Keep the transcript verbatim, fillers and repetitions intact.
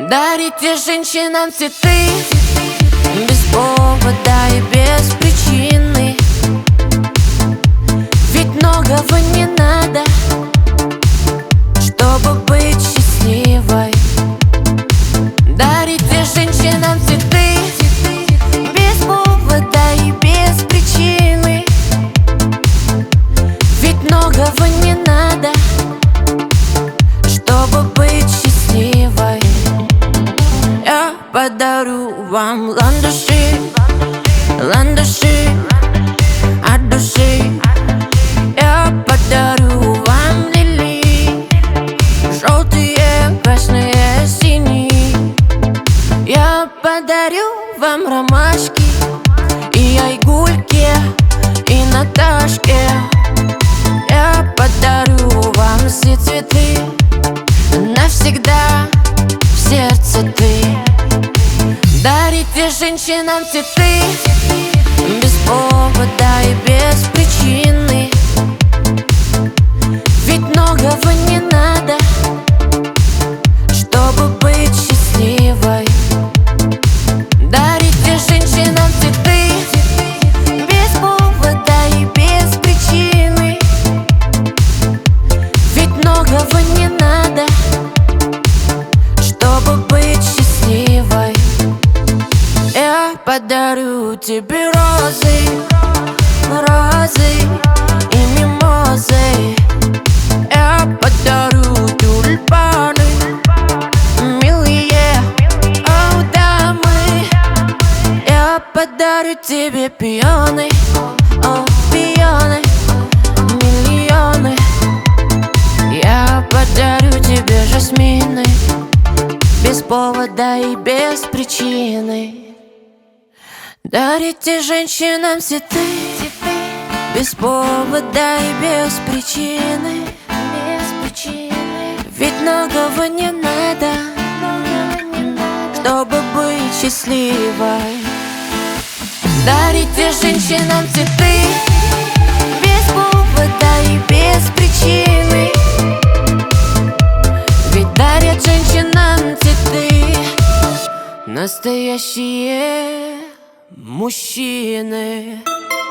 Дарите женщинам цветы без повода и без причины. Ведь многого не надо, чтобы быть счастливой. Дарите женщинам цветы без повода и без причины. Ведь многого не надо, чтобы быть счастливой. Я подарю вам ландыши, ландыши от души. Я подарю вам лилии, желтые, красные, синие. Я подарю вам ромашки и айгульки, и Наташке. Я подарю вам все цветы, навсегда в сердце ты. Дарите женщинам цветы без повода и без причины. Ведь многого не надо, чтобы быть счастливой. Дарите женщинам цветы без повода и без причины. Ведь многого не надо, чтобы быть счастливой. Я подарю тебе розы, розы и мимозы. Я подарю тюльпаны, милые, о, дамы. Я подарю тебе пионы, о, пионы, миллионы. Я подарю тебе жасмины без повода и без причины. Дарите женщинам цветы без повода и без причины. Без причины. Ведь многого не надо, чтобы быть счастливой. Дарите женщинам цветы без повода и без причины. Ведь дарят женщинам цветы настоящие мужчины.